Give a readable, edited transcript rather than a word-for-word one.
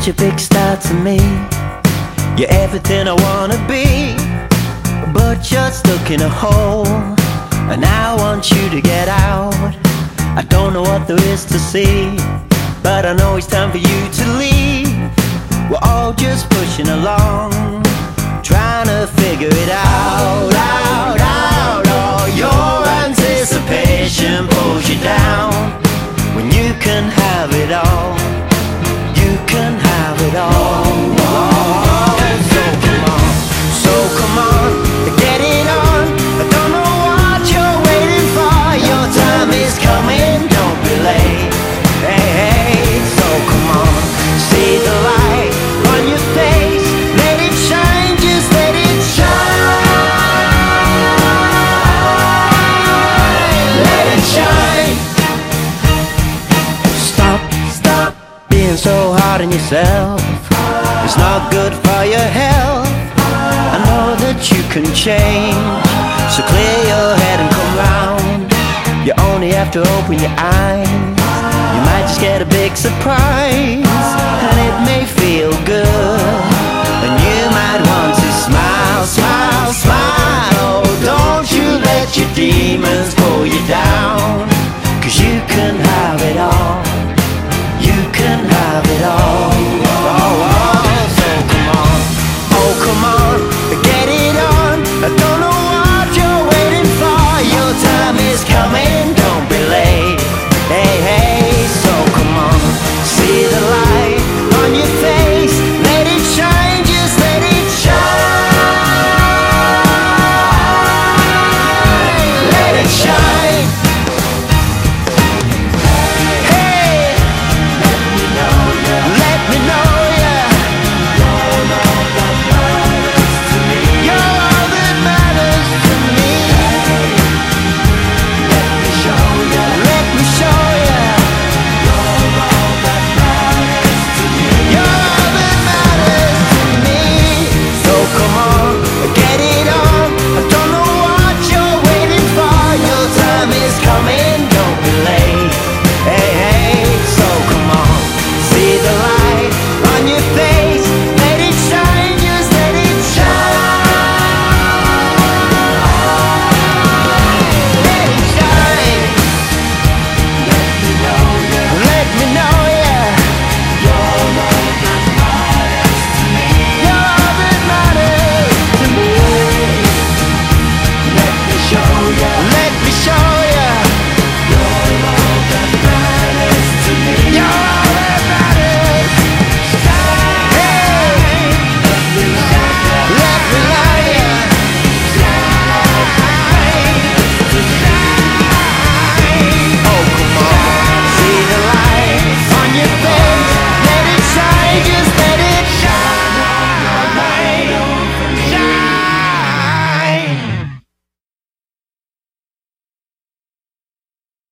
such a big star to me. You're everything I wanna be, but you're stuck in a hole, and I want you to get out. I don't know what there is to see, but I know it's time for you to leave. We're all just pushing along, trying to figure it out, out, out. Oh, your anticipation pulls you down when you can have it all. You can have it all. So come on, get it on. I don't know what you're waiting for. Your time is coming, don't be late. Hey, hey, so come on, see the light on your face. Let it shine, just let it shine. Let it shine. Stop being so hard on yourself. It's not good for your health. I know that you can change, so clear your head and come round. You only have to open your eyes. You might just get a big surprise, and it may feel good, and you might want to smile, smile.